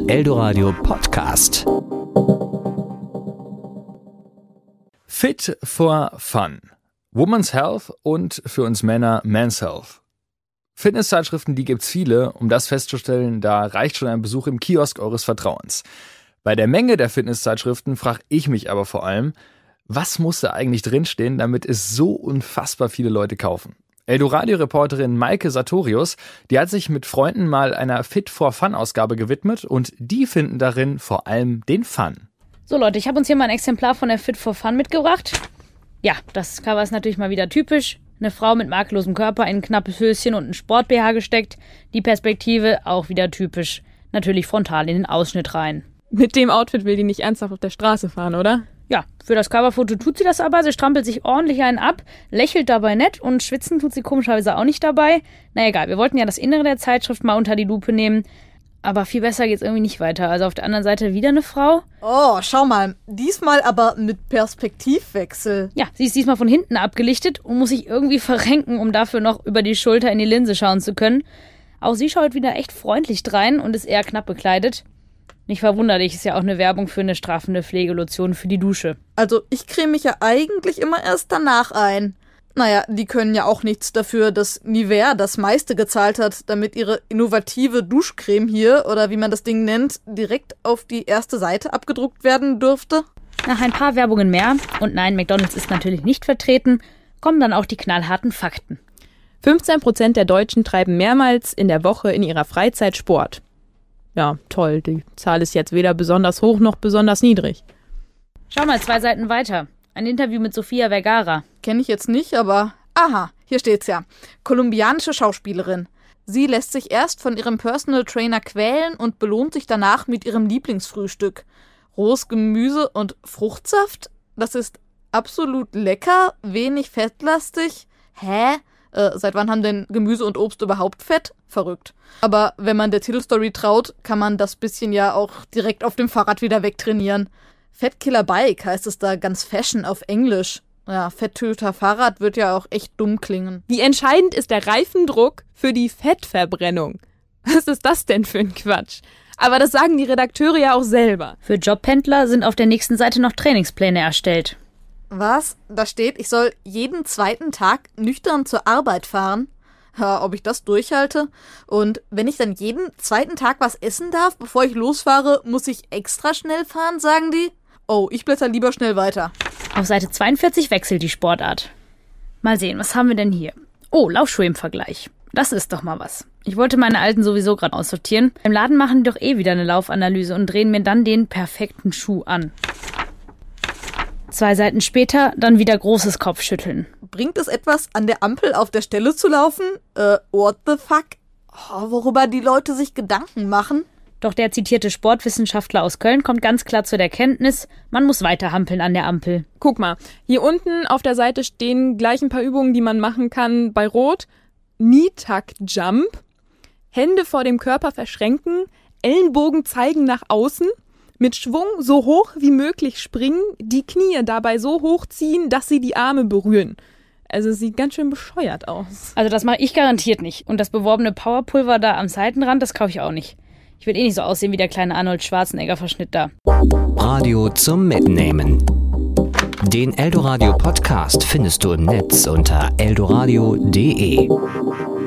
Eldoradio Podcast. Fit for Fun. Women's Health und für uns Männer Men's Health. Fitnesszeitschriften, die gibt's viele. Um das festzustellen, da reicht schon ein Besuch im Kiosk eures Vertrauens. Bei der Menge der Fitnesszeitschriften frage ich mich aber vor allem, was muss da eigentlich drinstehen, damit es so unfassbar viele Leute kaufen? Eldoradio-Reporterin Maike Sartorius, die hat sich mit Freunden mal einer Fit-for-Fun-Ausgabe gewidmet und die finden darin vor allem den Fun. So Leute, ich habe uns hier mal ein Exemplar von der Fit for Fun mitgebracht. Ja, das Cover ist natürlich mal wieder typisch. Eine Frau mit makellosem Körper in ein knappes Höschen und ein Sport-BH gesteckt. Die Perspektive auch wieder typisch. Natürlich frontal in den Ausschnitt rein. Mit dem Outfit will die nicht ernsthaft auf der Straße fahren, oder? Ja, für das Coverfoto tut sie das aber. Sie strampelt sich ordentlich einen ab, lächelt dabei nett und schwitzen tut sie komischerweise auch nicht dabei. Na egal, wir wollten ja das Innere der Zeitschrift mal unter die Lupe nehmen. Aber viel besser geht's irgendwie nicht weiter. Also auf der anderen Seite wieder eine Frau. Oh, schau mal. Diesmal aber mit Perspektivwechsel. Ja, sie ist diesmal von hinten abgelichtet und muss sich irgendwie verrenken, um dafür noch über die Schulter in die Linse schauen zu können. Auch sie schaut wieder echt freundlich drein und ist eher knapp bekleidet. Nicht verwunderlich, ist ja auch eine Werbung für eine straffende Pflegelotion für die Dusche. Also ich creme mich ja eigentlich immer erst danach ein. Naja, die können ja auch nichts dafür, dass Nivea das meiste gezahlt hat, damit ihre innovative Duschcreme hier, oder wie man das Ding nennt, direkt auf die erste Seite abgedruckt werden durfte. Nach ein paar Werbungen mehr, und nein, McDonald's ist natürlich nicht vertreten, kommen dann auch die knallharten Fakten. 15% der Deutschen treiben mehrmals in der Woche in ihrer Freizeit Sport. Ja, toll, die Zahl ist jetzt weder besonders hoch noch besonders niedrig. Schau mal 2 Seiten weiter. Ein Interview mit Sofia Vergara. Kenne ich jetzt nicht, aber... Aha, hier steht's ja. Kolumbianische Schauspielerin. Sie lässt sich erst von ihrem Personal Trainer quälen und belohnt sich danach mit ihrem Lieblingsfrühstück. Rohes Gemüse und Fruchtsaft? Das ist absolut lecker, wenig fettlastig. Hä? Seit wann haben denn Gemüse und Obst überhaupt Fett? Verrückt. Aber wenn man der Titelstory traut, kann man das bisschen ja auch direkt auf dem Fahrrad wieder wegtrainieren. Fettkiller Bike heißt es da ganz fashion auf Englisch. Ja, Fetttöter Fahrrad wird ja auch echt dumm klingen. Wie entscheidend ist der Reifendruck für die Fettverbrennung? Was ist das denn für ein Quatsch? Aber das sagen die Redakteure ja auch selber. Für Jobpendler sind auf der nächsten Seite noch Trainingspläne erstellt. Was? Da steht, ich soll jeden zweiten Tag nüchtern zur Arbeit fahren? Ja, ob ich das durchhalte? Und wenn ich dann jeden zweiten Tag was essen darf, bevor ich losfahre, muss ich extra schnell fahren, sagen die? Oh, ich blätter lieber schnell weiter. Auf Seite 42 wechselt die Sportart. Mal sehen, was haben wir denn hier? Oh, Laufschuhe im Vergleich. Das ist doch mal was. Ich wollte meine alten sowieso gerade aussortieren. Im Laden machen die doch eh wieder eine Laufanalyse und drehen mir dann den perfekten Schuh an. 2 Seiten später dann wieder großes Kopfschütteln. Bringt es etwas, an der Ampel auf der Stelle zu laufen? What the fuck? Oh, worüber die Leute sich Gedanken machen? Doch der zitierte Sportwissenschaftler aus Köln kommt ganz klar zur Erkenntnis, man muss weiter hampeln an der Ampel. Guck mal, hier unten auf der Seite stehen gleich ein paar Übungen, die man machen kann bei Rot. Knee-Tuck-Jump, Hände vor dem Körper verschränken, Ellenbogen zeigen nach außen, mit Schwung so hoch wie möglich springen, die Knie dabei so hoch ziehen, dass sie die Arme berühren. Also sieht ganz schön bescheuert aus. Also das mache ich garantiert nicht. Und das beworbene Powerpulver da am Seitenrand, das kaufe ich auch nicht. Ich will eh nicht so aussehen wie der kleine Arnold Schwarzenegger-Verschnitt da. Radio zum Mitnehmen. Den Eldoradio Podcast findest du im Netz unter eldoradio.de.